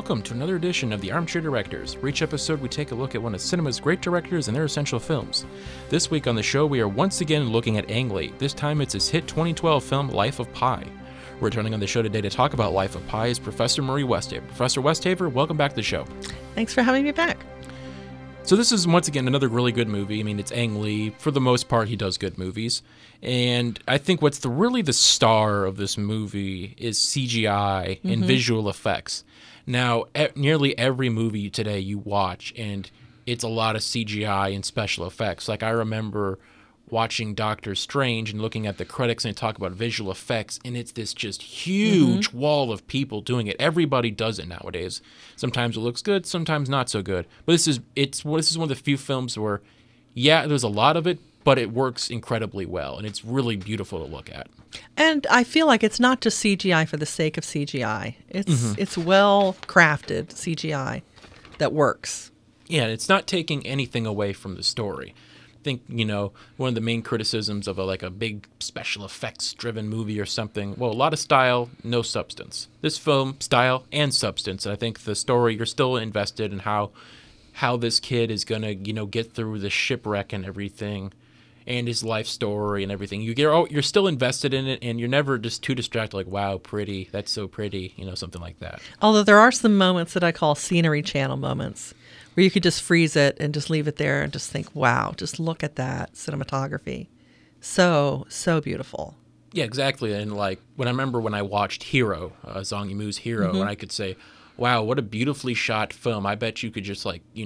welcome to another edition of the Armchair Directors. For each episode, we take a look at one of cinema's great directors and their essential films. This week on the show, we are once again looking at Ang Lee. This time it's his hit 2012 film, Life of Pi. Returning on the show today to talk about Life of Pi is Professor Marie Westhaver. Professor Westhaver, welcome back to the show. Thanks for having me back. So this is, once again, another really good movie. I mean, it's Ang Lee. For the most part, he does good movies. And I think what's really the star of this movie is CGI and visual effects. Now, nearly every movie today you watch, and it's a lot of CGI and special effects. Like, I remember watching Doctor Strange and looking at the credits and talk about visual effects, and it's this just huge wall of people doing it. Everybody does it nowadays. Sometimes it looks good, sometimes not so good. But this is one of the few films where, yeah, there's a lot of it, but it works incredibly well, and it's really beautiful to look at. And I feel like it's not just CGI for the sake of CGI. It's well crafted CGI that works. Yeah, and it's not taking anything away from the story. I think, one of the main criticisms of a big special effects driven movie or something, well, a lot of style, no substance. This film, style and substance. And I think the story, you're still invested in how this kid is going to, get through the shipwreck and everything, and his life story and everything. You're still invested in it, and you're never just too distracted, like, wow, pretty, that's so pretty, something like that. Although there are some moments that I call scenery channel moments, where you could just freeze it and just leave it there and just think, wow, just look at that cinematography. So beautiful. Yeah, exactly. And when I watched Hero, Zhang Yimou's Hero, and I could say, wow, what a beautifully shot film. I bet you could just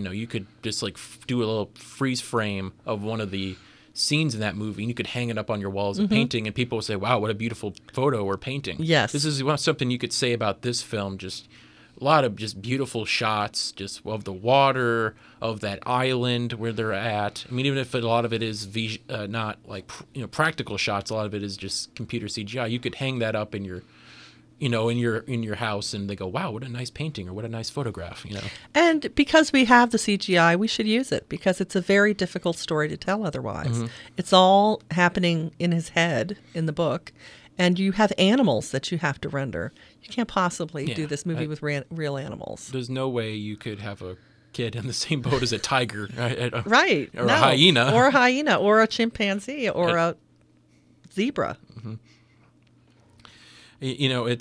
do a little freeze frame of one of the scenes in that movie, and you could hang it up on your wall as a painting, and people would say, wow, what a beautiful photo or painting. Yes. This is something you could say about this film, just a lot of just beautiful shots, just of the water, of that island where they're at. I mean, even if a lot of it is not practical shots, a lot of it is just computer CGI. You could hang that up in your house, and they go, wow, what a nice painting, or what a nice photograph. And because we have the CGI, we should use it, because it's a very difficult story to tell otherwise. It's all happening in his head in the book. And you have animals that you have to render. You can't possibly do this movie with real animals. There's no way you could have a kid in the same boat as a tiger. Right. Or a hyena. Or a hyena, or a chimpanzee, or a zebra. The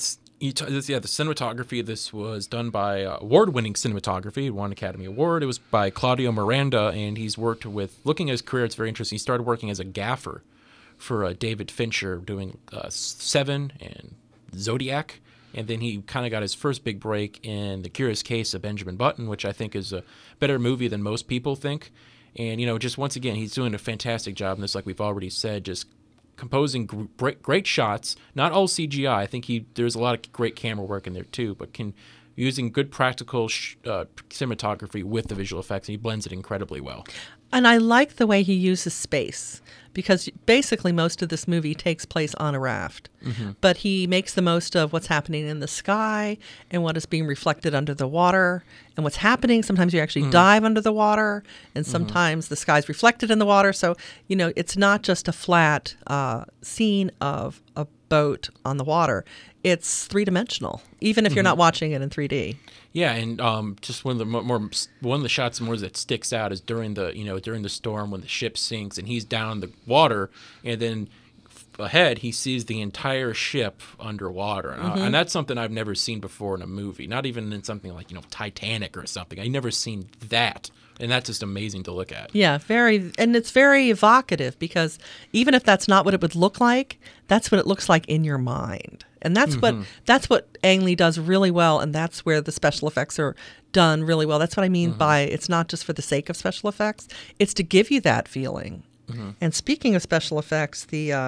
cinematography of this was done by award-winning cinematography. It won an Academy Award. It was by Claudio Miranda, and he's worked with, looking at his career, it's very interesting. He started working as a gaffer for David Fincher, doing Seven and Zodiac, and then he kind of got his first big break in The Curious Case of Benjamin Button, which I think is a better movie than most people think. And, just once again, he's doing a fantastic job in this, like we've already said, just composing great shots, not all CGI. I think there's a lot of great camera work in there too, but using good practical cinematography with the visual effects, and he blends it incredibly well. And I like the way he uses space, because basically most of this movie takes place on a raft. But he makes the most of what's happening in the sky and what is being reflected under the water and what's happening. Sometimes you actually dive under the water, and sometimes the sky's reflected in the water. So, it's not just a flat scene of a boat on the water. It's three-dimensional, even if you're not watching it in 3D. Yeah, and just one of the shots that sticks out is during the storm when the ship sinks and he's down in the water, and then ahead he sees the entire ship underwater, and that's something I've never seen before in a movie. Not even in something like Titanic or something. I've never seen that. And that's just amazing to look at. Yeah, and it's very evocative, because even if that's not what it would look like, that's what it looks like in your mind. And that's what Ang Lee does really well, and that's where the special effects are done really well. That's what I mean by it's not just for the sake of special effects. It's to give you that feeling. And speaking of special effects,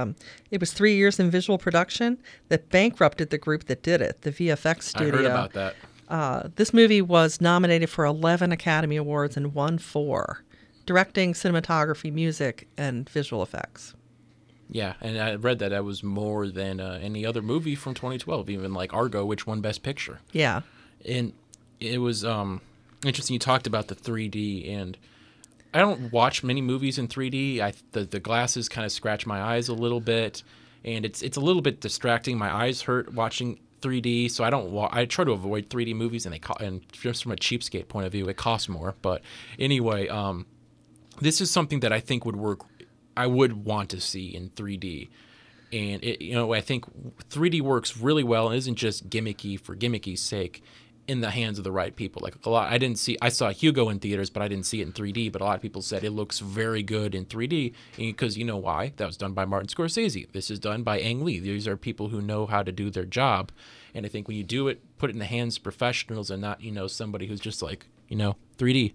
it was 3 years in visual production that bankrupted the group that did it, the VFX studio. I heard about that. This movie was nominated for 11 Academy Awards and won 4. Directing, cinematography, music, and visual effects. Yeah, and I read that was more than any other movie from 2012, even like Argo, which won Best Picture. Yeah. And it was interesting you talked about the 3D, and I don't watch many movies in 3D. The glasses kind of scratch my eyes a little bit, and it's a little bit distracting. My eyes hurt watching 3D, so I try to avoid 3D movies, and just from a cheapskate point of view, it costs more. But anyway, this is something that I think would work. I would want to see in 3D, and I think 3D works really well and isn't just gimmicky for gimmicky's sake in the hands of the right people. Like I saw Hugo in theaters, but I didn't see it in 3D. But a lot of people said it looks very good in 3D, because you know why? That was done by Martin Scorsese. This is done by Ang Lee. These are people who know how to do their job. And I think when you do it, put it in the hands of professionals and not, somebody who's just like, 3D,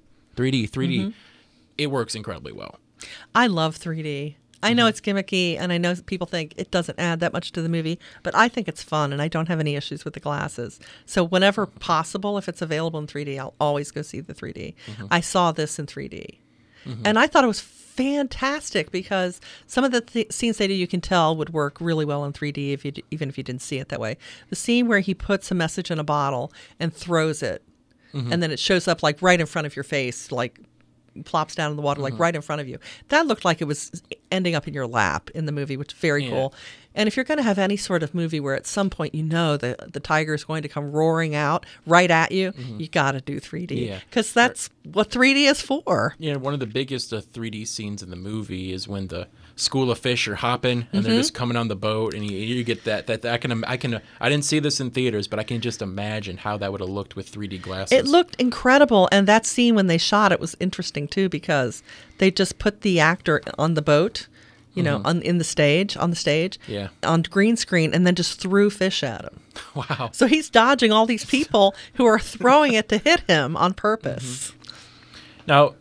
it works incredibly well. I love 3D. I know it's gimmicky, and I know people think it doesn't add that much to the movie, but I think it's fun, and I don't have any issues with the glasses. So whenever possible, if it's available in 3D, I'll always go see the 3D. I saw this in 3D, and I thought it was fantastic, because some of the scenes they do, you can tell would work really well in 3D even if you didn't see it that way. The scene where he puts a message in a bottle and throws it, and then it shows up like right in front of your face, like plops down in the water, like right in front of you. That looked like it was ending up in your lap in the movie, which is very cool. And if you're going to have any sort of movie where at some point the tiger is going to come roaring out right at you, you got to do 3D, because that's what 3D is for. Yeah, one of the biggest 3D scenes in the movie is when the school of fish are hopping and they're just coming on the boat, and you get that I didn't see this in theaters, but I can just imagine how that would have looked with 3D glasses. It looked incredible, and that scene when they shot it was interesting too, because they just put the actor on the boat, on the stage, on green screen, and then just threw fish at him. Wow. So he's dodging all these people who are throwing it to hit him on purpose. Now,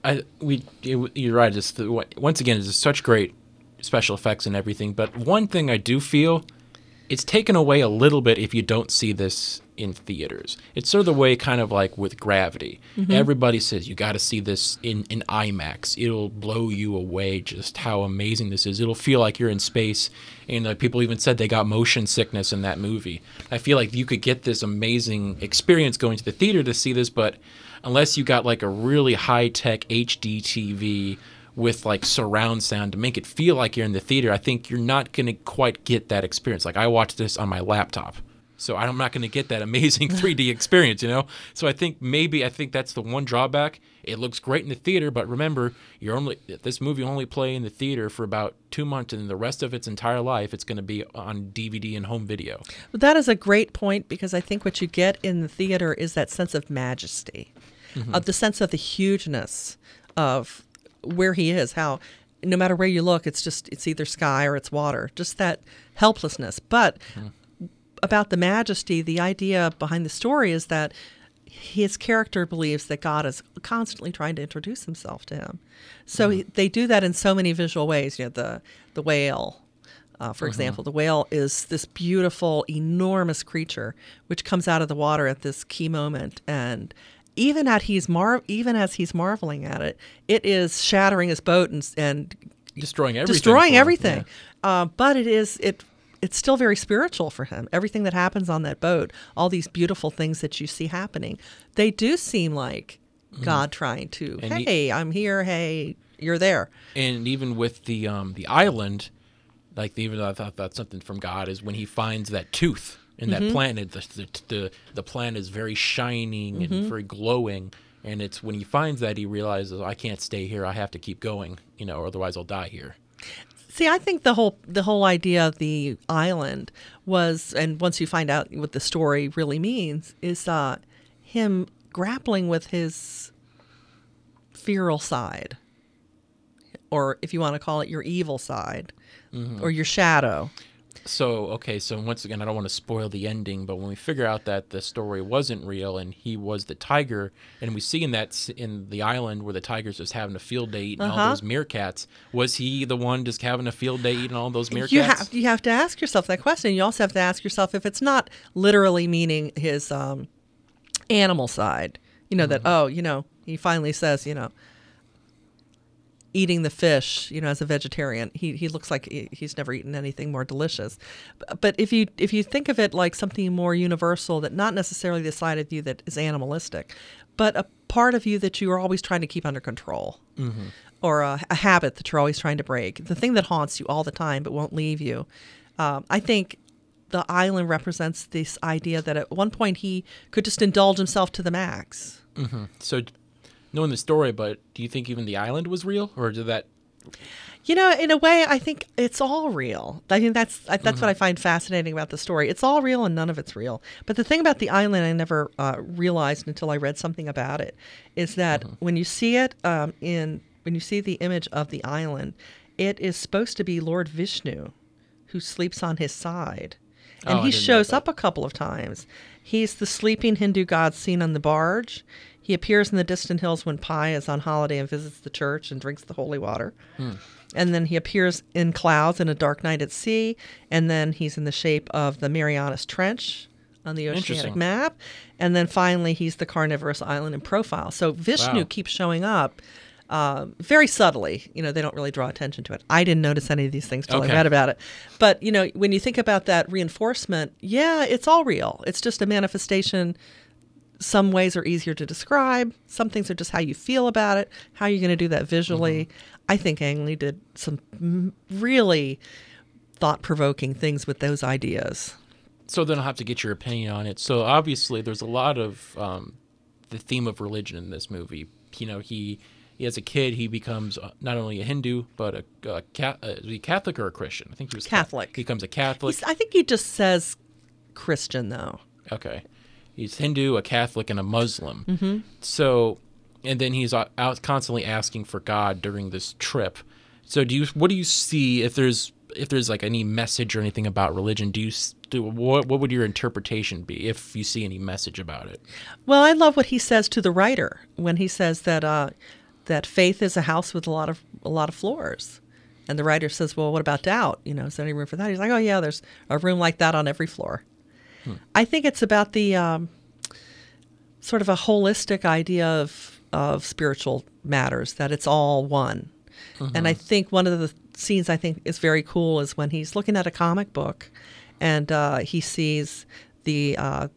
you're right. Once again, it's such great special effects and everything, but one thing I do feel, it's taken away a little bit if you don't see this in theaters. It's sort of the way kind of like with Gravity. Everybody says you got to see this in IMAX. It'll blow you away just how amazing this is. It'll feel like you're in space, and people even said they got motion sickness in that movie. I feel like you could get this amazing experience going to the theater to see this, but unless you got like a really high-tech HD TV with like surround sound to make it feel like you're in the theater, I think you're not going to quite get that experience. Like I watched this on my laptop, so I'm not going to get that amazing 3D experience, So I think that's the one drawback. It looks great in the theater, but remember, this movie only play in the theater for about 2 months, and the rest of its entire life, it's going to be on DVD and home video. Well, that is a great point, because I think what you get in the theater is that sense of majesty, of the sense of the hugeness of where he is, how no matter where you look, it's either sky or it's water, just that helplessness. But about the majesty, the idea behind the story is that his character believes that God is constantly trying to introduce himself to him. So they do that in so many visual ways. The whale, for example, the whale is this beautiful, enormous creature which comes out of the water at this key moment, and even as he's marveling at it, it is shattering his boat and destroying everything. But it's still very spiritual for him. Everything that happens on that boat, all these beautiful things that you see happening, they do seem like God trying to, I'm here, hey, you're there. And even with the island, like even I thought that's something from God, is when he finds that tooth in that planet, the planet is very shining and very glowing, and it's when he finds that he realizes, I can't stay here, I have to keep going, or otherwise I'll die here. See, I think the whole idea of the island was, and once you find out what the story really means, is him grappling with his feral side, or if you want to call it your evil side, or your shadow. So once again, I don't want to spoil the ending, but when we figure out that the story wasn't real and he was the tiger, and we see in the island where the tiger's just having a field day eating all those meerkats, was he the one just having a field day eating all those meerkats? You have to ask yourself that question. You also have to ask yourself if it's not literally meaning his animal side. That, he finally says, eating the fish, as a vegetarian, he looks like he's never eaten anything more delicious. But if you think of it like something more universal, that not necessarily the side of you that is animalistic, but a part of you that you are always trying to keep under control, or a habit that you're always trying to break, the thing that haunts you all the time but won't leave you, I think the island represents this idea that at one point he could just indulge himself to the max. Mm-hmm. So, knowing the story, but do you think even the island was real, or did that? You know, in a way, I think it's all real. I think that's what I find fascinating about the story. It's all real and none of it's real. But the thing about the island I never realized until I read something about it is that when you see it when you see the image of the island, it is supposed to be Lord Vishnu who sleeps on his side. And he shows up a couple of times. He's the sleeping Hindu god seen on the barge. He appears in the distant hills when Pi is on holiday and visits the church and drinks the holy water. And then he appears in clouds in A Dark Night at Sea. And then he's in the shape of the Marianas Trench on the oceanic map. And then finally, he's the carnivorous island in profile. So Vishnu keeps showing up very subtly. You know, they don't really draw attention to it. I didn't notice any of these things till I read about it. But, you know, when you think about that reinforcement, yeah, it's all real. It's just a manifestation. Some ways are easier to describe. Some things are just how you feel about it, how you're going to do that visually. I think Ang Lee did some really thought-provoking things with those ideas. So then I'll have to get your opinion on it. So obviously there's a lot of the theme of religion in this movie. You know, he as a kid, he becomes not only a Hindu, but a Catholic or a Christian. I think he was Catholic. He becomes a Catholic. I think he just says Christian, though. Okay. He's Hindu, a Catholic, and a Muslim. So, and then he's out constantly asking for God during this trip. So, what do you see if there's like any message or anything about religion? What would your interpretation be if you see any message about it? Well, I love what he says to the writer when he says that that faith is a house with a lot of floors. And the writer says, well, what about doubt? You know, is there any room for that? He's like, oh yeah, there's a room like that on every floor. I think it's about the sort of a holistic idea of spiritual matters, that it's all one. And I think one of the scenes I think is very cool is when he's looking at a comic book and he sees the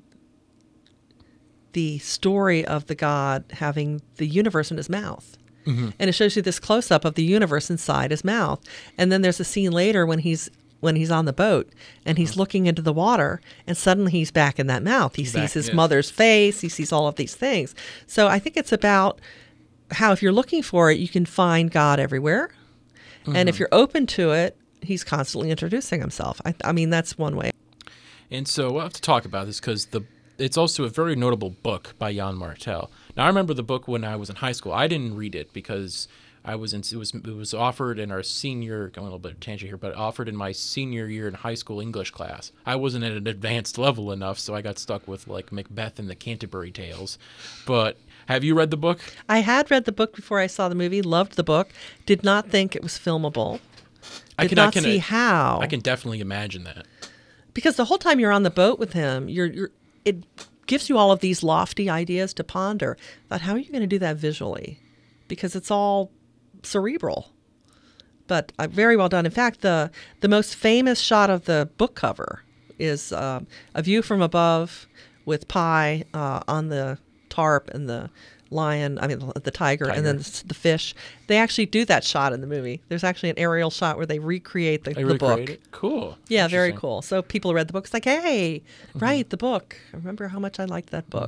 story of the god having the universe in his mouth. And it shows you this close-up of the universe inside his mouth. And then there's a scene later when he's on the boat and he's looking into the water and suddenly he's back in that mouth. He sees his mother's face. He sees all of these things. So I think it's about how if you're looking for it, you can find God everywhere. And if you're open to it, he's constantly introducing himself. I mean, that's one way. And so we'll have to talk about this because it's also a very notable book by Jan Martel. Now, I remember the book when I was in high school. I didn't read it because it was offered in our senior, going a little bit of tangent here, but offered in my senior year in high school English class. I wasn't at an advanced level enough, so I got stuck with like Macbeth and the Canterbury Tales. But have you read the book? I had read the book before I saw the movie, loved the book, did not think it was filmable. I cannot see how. I can definitely imagine that. Because the whole time you're on the boat with him, it gives you all of these lofty ideas to ponder about how are you going to do that visually? Because it's all cerebral, but very well done. In fact, the most famous shot of the book cover is a view from above with Pi on the tarp and the lion, the tiger, and then the fish. They actually do that shot in the movie. There's actually an aerial shot where they recreate the book. Cool. Yeah, very cool. So people read the book. It's like, hey, right, the book. I remember how much I liked that book.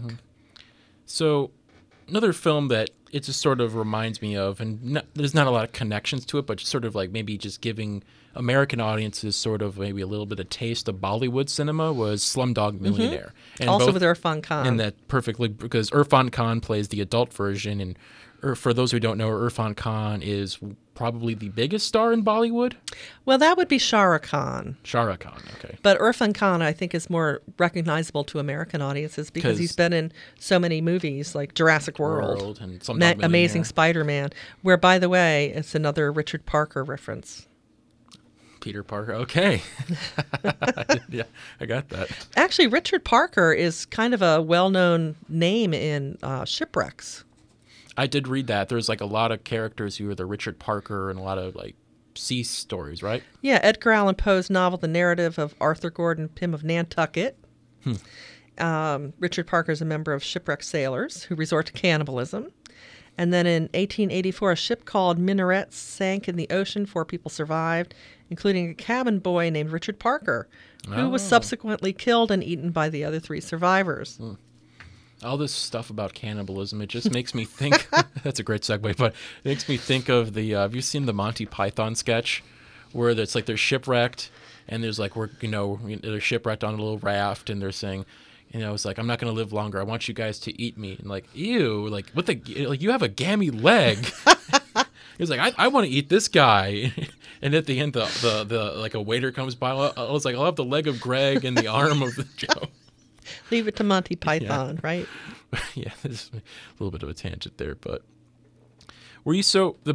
So another film that it just sort of reminds me of, and there's not a lot of connections to it, but just sort of like maybe just giving American audiences sort of maybe a little bit of taste of Bollywood cinema was Slumdog Millionaire. And also with Irfan Khan. And that perfectly, because Irfan Khan plays the adult version, and for those who don't know, Irfan Khan is probably the biggest star in Bollywood. Well, that would be Shah Rukh Khan. Shah Rukh Khan, okay. But Irfan Khan, I think, is more recognizable to American audiences because he's been in so many movies like Jurassic World and Amazing Spider-Man, where, by the way, it's another Richard Parker reference. Peter Parker, okay. Yeah, I got that. Actually, Richard Parker is kind of a well-known name in shipwrecks. I did read that. There's like a lot of characters who are the Richard Parker and a lot of like sea stories, right? Yeah, Edgar Allan Poe's novel, The Narrative of Arthur Gordon Pym of Nantucket. Richard Parker is a member of shipwrecked sailors who resort to cannibalism. And then in 1884, a ship called Minaret sank in the ocean. 4 people survived, including a cabin boy named Richard Parker, who was subsequently killed and eaten by the other 3 survivors. All this stuff about cannibalism, it just makes me think. That's a great segue, but it makes me think of the. Have you seen the Monty Python sketch where it's like they're shipwrecked and there's like they're shipwrecked on a little raft and they're saying, it's like, I'm not going to live longer. I want you guys to eat me. And like, ew, like you have a gammy leg. He's like, I want to eat this guy. And at the end, the like a waiter comes by. I was like, I'll have the leg of Greg and the arm of the Joe. Leave it to Monty Python, right? Yeah, there's a little bit of a tangent there, but were you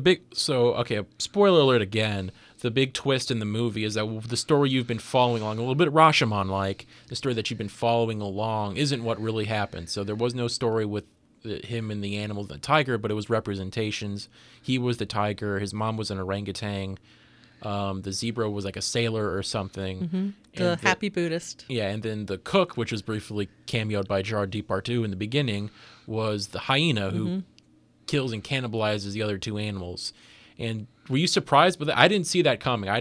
okay, spoiler alert again, the big twist in the movie is that the story you've been following along, a little bit Rashomon-like, the story that you've been following along isn't what really happened. So there was no story with him and the animals and the tiger, but it was representations. He was the tiger, his mom was an orangutan. The zebra was like a sailor or something. Mm-hmm. The happy Buddhist. Yeah, and then the cook, which was briefly cameoed by Gerard Depardieu in the beginning, was the hyena who kills and cannibalizes the other 2 animals. And were you surprised with that? I didn't see that coming.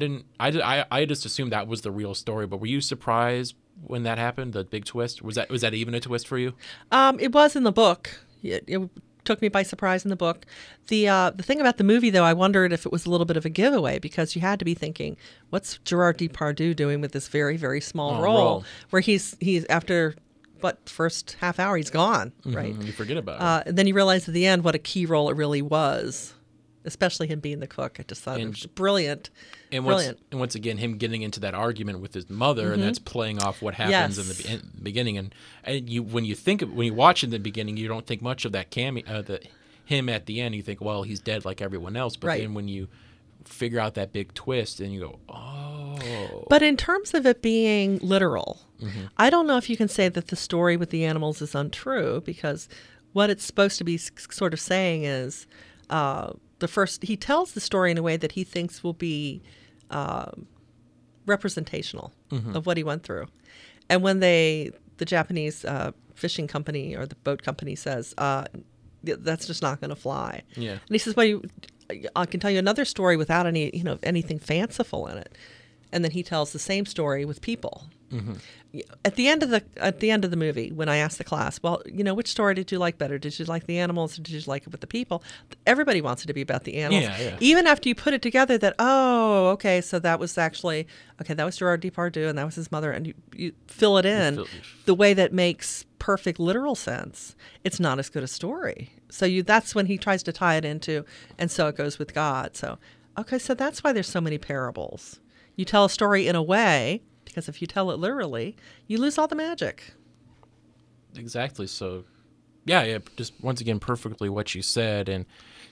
I just assumed that was the real story. But were you surprised when that happened? The big twist, was that even a twist for you? It was in the book. It took me by surprise in the book. The thing about the movie, though, I wondered if it was a little bit of a giveaway, because you had to be thinking, what's Gerard Depardieu doing with this very, very small role where he's after first half hour he's gone, right? You forget about it. And then you realize at the end what a key role it really was, especially him being the cook. I just thought it was brilliant. And once again, him getting into that argument with his mother, and that's playing off what happens in the beginning. And when you watch in the beginning, you don't think much of that him at the end. You think, well, he's dead like everyone else. But then when you figure out that big twist, and you go, oh. But in terms of it being literal, I don't know if you can say that the story with the animals is untrue, because what it's supposed to be sort of saying is he tells the story in a way that he thinks will be representational of what he went through. And when the Japanese fishing company or the boat company says, that's just not going to fly. Yeah. And he says, well, I can tell you another story without anything fanciful in it. And then he tells the same story with people. At the end of the movie, when I asked the class, well, which story did you like better? Did you like the animals, or did you like it with the people? Everybody wants it to be about the animals. Yeah. Even after you put it together, that so that was that was Gerard Depardieu, and that was his mother, and you fill it in the way that makes perfect literal sense. It's not as good a story. So that's when he tries to tie it into, and so it goes with God. So so that's why there's so many parables. You tell a story in a way, because if you tell it literally, you lose all the magic. Exactly. So, yeah, just once again, perfectly what you said.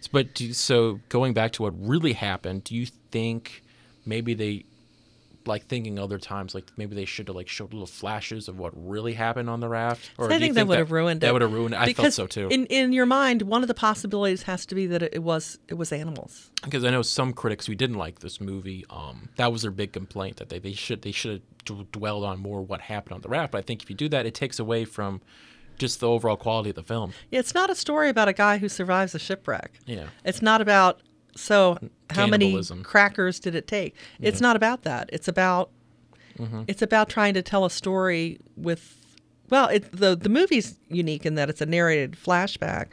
So going back to what really happened, do you think maybe they, like thinking other times, like maybe they should have showed little flashes of what really happened on the raft? Or I think that would have ruined it. That would have ruined it. I felt so too. In your mind, one of the possibilities has to be that it was animals. Because I know some critics who didn't like this movie, that was their big complaint, that they should have dwelled on more what happened on the raft. But I think if you do that, it takes away from just the overall quality of the film. Yeah, it's not a story about a guy who survives a shipwreck. Yeah. It's not about how many crackers did it take. Yeah. It's not about that. It's about trying to tell a story with. Well, the movie's unique in that it's a narrated flashback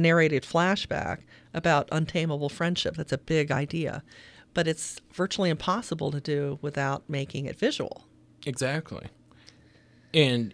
about untamable friendship. That's a big idea. But it's virtually impossible to do without making it visual. Exactly. And,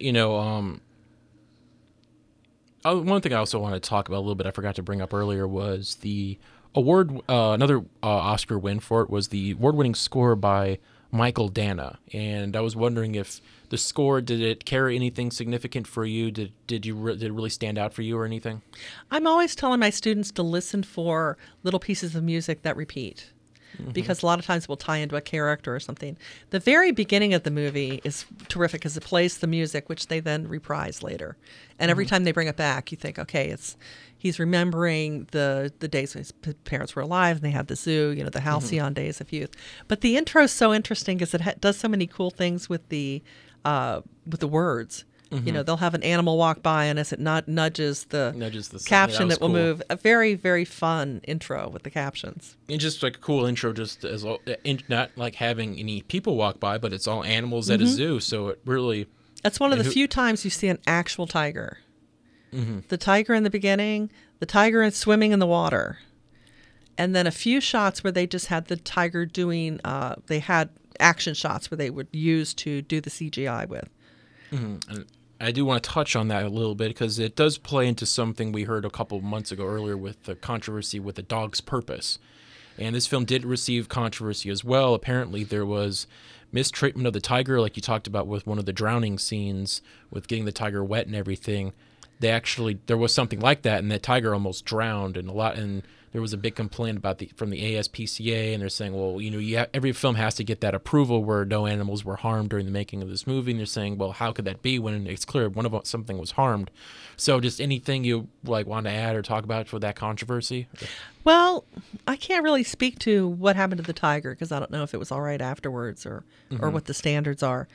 one thing I also want to talk about a little bit, I forgot to bring up earlier, was the award, another Oscar win for it was the award-winning score by Michael Dana. And I was wondering if the score, did it carry anything significant for you? Did it really stand out for you or anything? I'm always telling my students to listen for little pieces of music that repeat. Because a lot of times we'll tie into a character or something. The very beginning of the movie is terrific because it plays the music, which they then reprise later. And every time they bring it back, you think, okay, he's remembering the days when his parents were alive and they had the zoo, the halcyon days of youth. But the intro is so interesting because it does so many cool things with the words. You know, they'll have an animal walk by, and as it nudges the caption, that it will cool. move. A very, very fun intro with the captions. And just like a cool intro, just as not like having any people walk by, but it's all animals at a zoo. So it really. That's one of the few times you see an actual tiger. The tiger in the beginning, the tiger swimming in the water. And then a few shots where they just had the tiger doing, they had action shots where they would use to do the CGI with. And I do want to touch on that a little bit because it does play into something we heard a couple months ago earlier with the controversy with The Dog's Purpose. And this film did receive controversy as well. Apparently there was mistreatment of the tiger, like you talked about with one of the drowning scenes, with getting the tiger wet and everything. There was something like that, and that tiger almost drowned, and there was a big complaint about from the ASPCA, and they're saying, well, you know, every film has to get that approval where no animals were harmed during the making of this movie, and they're saying, well, how could that be when it's clear something was harmed? So just anything you like want to add or talk about for that controversy? Well, I can't really speak to what happened to the tiger because I don't know if it was all right afterwards or what the standards are.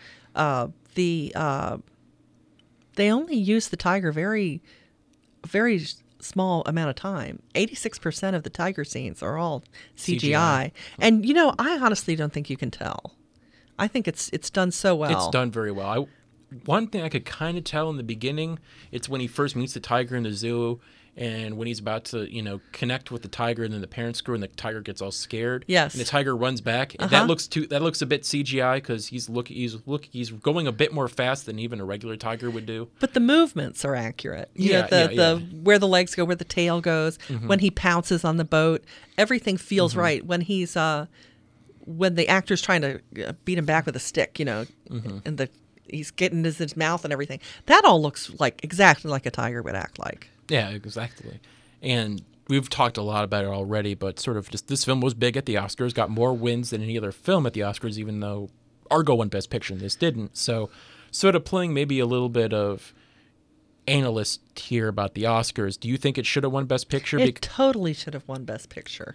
They only use the tiger very, very small amount of time. 86% of the tiger scenes are all CGI. And, you know, I honestly don't think you can tell. I think it's done so well. It's done very well. One thing I could kind of tell in the beginning, it's when he first meets the tiger in the zoo, and when he's about to, you know, connect with the tiger, and then the parents screw, and the tiger gets all scared. Yes. And the tiger runs back. And that looks a bit CGI because he's going a bit more fast than even a regular tiger would do. But the movements are accurate. Where the legs go, where the tail goes, when he pounces on the boat, everything feels right. When he's when the actor's trying to beat him back with a stick, you know, and he's getting his mouth and everything. That all looks like exactly like a tiger would act like. Yeah, exactly. And we've talked a lot about it already, but sort of just this film was big at the Oscars, got more wins than any other film at the Oscars, even though Argo won Best Picture and this didn't. So sort of playing maybe a little bit of analyst here about the Oscars. Do you think it should have won Best Picture? It totally should have won Best Picture.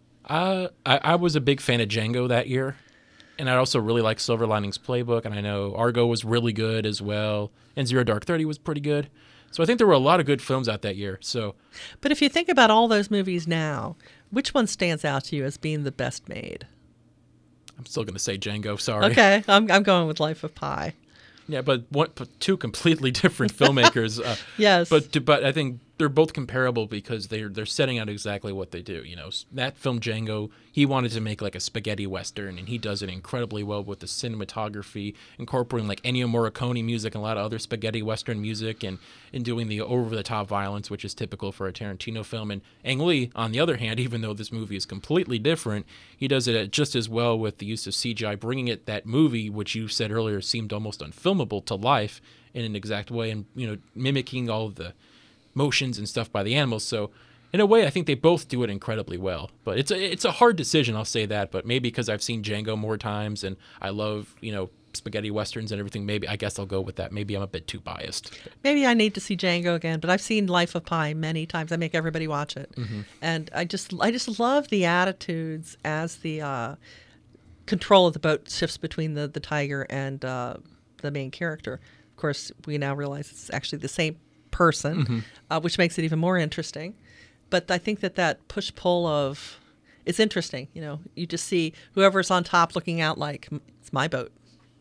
I was a big fan of Django that year. And I also really like Silver Linings Playbook, and I know Argo was really good as well, and Zero Dark 30 was pretty good. So I think there were a lot of good films out that year. But if you think about all those movies now, which one stands out to you as being the best made? I'm still going to say Django, sorry. Okay, I'm going with Life of Pi. Yeah, but two completely different filmmakers. Yes. But I think they're both comparable because they're setting out exactly what they do. You know, that film Django, he wanted to make like a spaghetti western, and he does it incredibly well with the cinematography, incorporating like Ennio Morricone music and a lot of other spaghetti western music, and doing the over-the-top violence, which is typical for a Tarantino film. And Ang Lee, on the other hand, even though this movie is completely different, he does it just as well with the use of CGI, bringing that movie, which you said earlier seemed almost unfilmable, to life in an exact way, and you know, mimicking all of the motions and stuff by the animals. So in a way, I think they both do it incredibly well. But it's a hard decision, I'll say that. But maybe because I've seen Django more times and I love, you know, spaghetti westerns and everything, maybe I guess I'll go with that. Maybe I'm a bit too biased. Maybe I need to see Django again, but I've seen Life of Pi many times. I make everybody watch it. And I just love the attitudes as the control of the boat shifts between the tiger and the main character. Of course, we now realize it's actually the same person, which makes it even more interesting. But I think that push-pull of, it's interesting. You know, you just see whoever's on top looking out like, it's my boat.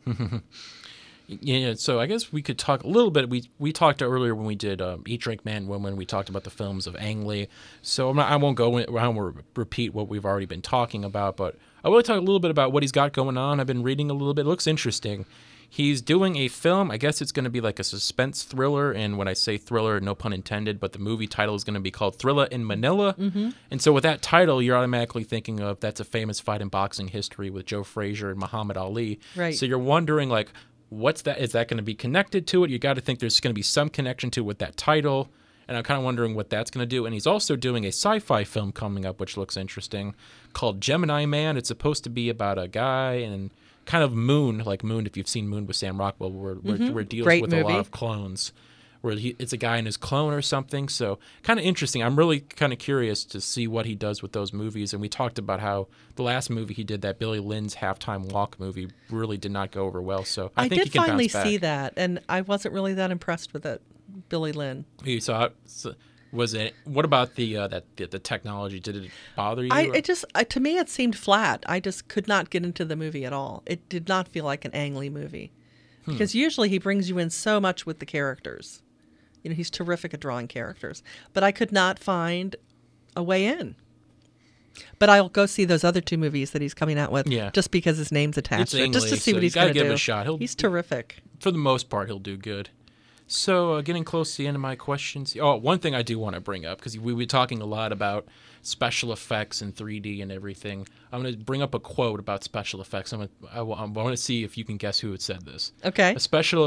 Yeah, so I guess we could talk a little bit. We talked earlier when we did Eat, Drink, Man, Woman. We talked about the films of Ang Lee. So I won't repeat what we've already been talking about, but I will talk a little bit about what he's got going on. I've been reading a little bit. It looks interesting. He's doing a film. I guess it's going to be like a suspense thriller. And when I say thriller, no pun intended, but the movie title is going to be called Thriller in Manila. And so with that title, you're automatically thinking of that's a famous fight in boxing history with Joe Frazier and Muhammad Ali. Right. So you're wondering, like, what's that? Is that going to be connected to it? You got to think there's going to be some connection to it with that title. And I'm kind of wondering what that's going to do. And he's also doing a sci-fi film coming up, which looks interesting, called Gemini Man. It's supposed to be about a guy and kind of Moon, like Moon, if you've seen Moon with Sam Rockwell, where it deals Great with movie. a lot of clones. where it's a guy and his clone or something. So kind of interesting. I'm really kind of curious to see what he does with those movies. And we talked about how the last movie he did, that Billy Lynn's Halftime Walk movie, really did not go over well. So I think he can bounce back. I did finally see that, and I wasn't really that impressed with it, Billy Lynn. You saw it? Was it? What about the technology? Did it bother you? To me, it seemed flat. I just could not get into the movie at all. It did not feel like an Ang Lee movie. Because usually he brings you in so much with the characters. You know, he's terrific at drawing characters. But I could not find a way in. But I'll go see those other 2 movies that he's coming out with just because his name's attached to it, just to see what he's going to do. Give it a shot. He's terrific. For the most part, he'll do good. So getting close to the end of my questions. Oh, one thing I do want to bring up, because we were talking a lot about special effects and 3D and everything. I'm going to bring up a quote about special effects. I want to see if you can guess who had said this. Okay. A special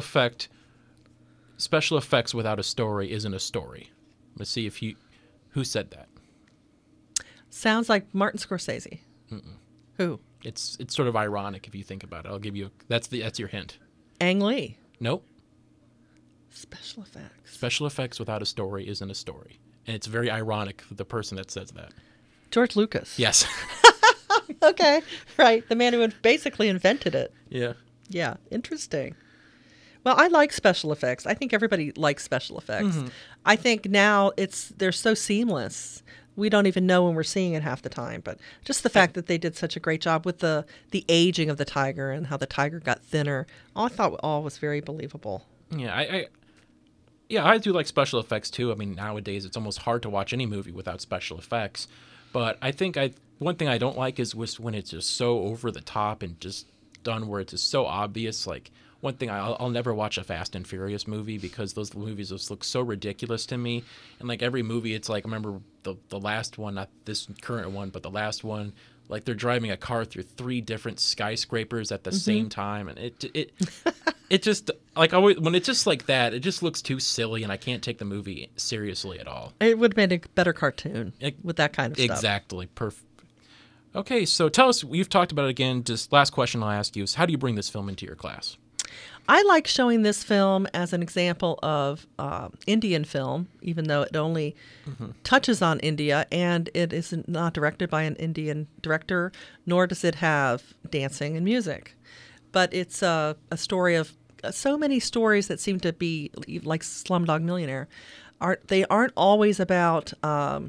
effects without a story isn't a story. Let's see who said that. Sounds like Martin Scorsese. Mm-mm. Who? It's sort of ironic if you think about it. I'll give you that's your hint. Ang Lee. Nope. Special effects. Special effects without a story isn't a story. And it's very ironic for the person that says that. George Lucas. Yes. Okay. Right. The man who basically invented it. Yeah. Yeah. Interesting. Well, I like special effects. I think everybody likes special effects. Mm-hmm. I think now they're so seamless. We don't even know when we're seeing it half the time. But just the fact that they did such a great job with the aging of the tiger and how the tiger got thinner, I thought all was very believable. Yeah, I do like special effects too. I mean, nowadays it's almost hard to watch any movie without special effects. But I think one thing I don't like is when it's just so over the top and just done where it's just so obvious. Like, one thing, I'll never watch a Fast and Furious movie because those movies just look so ridiculous to me. And like every movie, it's like, I remember the last one, not this current one, but the last one, like they're driving a car through 3 different skyscrapers at the same time, and it just, like, always when it's just like that, it just looks too silly, and I can't take the movie seriously at all. It would have made a better cartoon with that kind of stuff. Exactly. Perfect. Okay, so tell us, you've talked about it again, just last question I'll ask you is, how do you bring this film into your class? I like showing this film as an example of Indian film, even though it only touches on India, and it is not directed by an Indian director, nor does it have dancing and music. But it's a story of so many stories that seem to be like Slumdog Millionaire. They aren't always about, or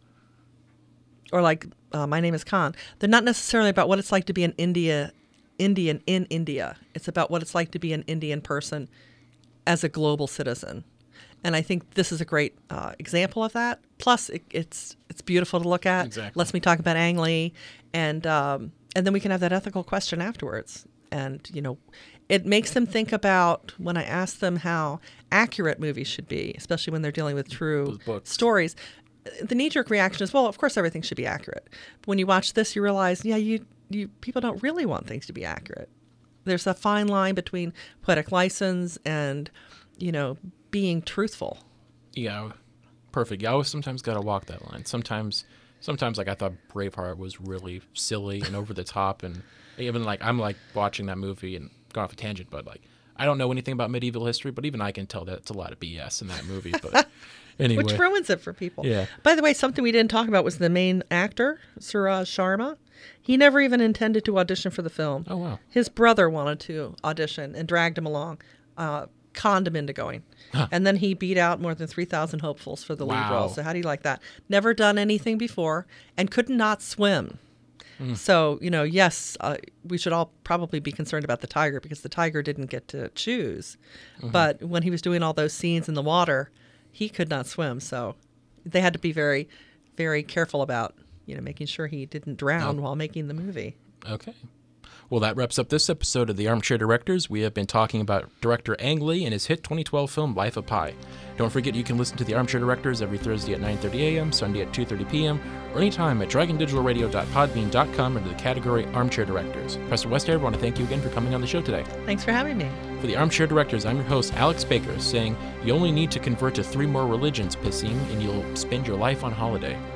like My Name is Khan. They're not necessarily about what it's like to be an Indian in India. It's about what it's like to be an Indian person as a global citizen. And I think this is a great example of that. Plus, it's beautiful to look at. Exactly. Lets me talk about Ang Lee, and then we can have that ethical question afterwards. And, you know, it makes them think about, when I ask them how accurate movies should be, especially when they're dealing with true stories, the knee-jerk reaction is, well, of course everything should be accurate. But when you watch this, you realize, you people don't really want things to be accurate. There's a fine line between poetic license and, you know, being truthful. Yeah, perfect. You always sometimes got to walk that line. Sometimes like I thought Braveheart was really silly and over the top, and even like I'm like watching that movie and going off a tangent, but like I don't know anything about medieval history, but even I can tell that it's a lot of BS in that movie. But anyway, which ruins it for people. Yeah. By the way, something we didn't talk about was the main actor, Suraj Sharma. He never even intended to audition for the film. Oh, wow. His brother wanted to audition and dragged him along, conned him into going. Huh. And then he beat out more than 3,000 hopefuls for the lead role. So how do you like that? Never done anything before and could not swim. So, you know, yes, we should all probably be concerned about the tiger because the tiger didn't get to choose. But when he was doing all those scenes in the water, he could not swim. So they had to be very, very careful about, you know, making sure he didn't drown while making the movie. Okay. Well, that wraps up this episode of The Armchair Directors. We have been talking about director Ang Lee and his hit 2012 film, Life of Pi. Don't forget you can listen to The Armchair Directors every Thursday at 9:30 a.m., Sunday at 2:30 p.m., or anytime at dragondigitalradio.podbean.com under the category Armchair Directors. Professor Westair, I want to thank you again for coming on the show today. Thanks for having me. For The Armchair Directors, I'm your host, Alex Baker, saying you only need to convert to 3 more religions, Piscine, and you'll spend your life on holiday.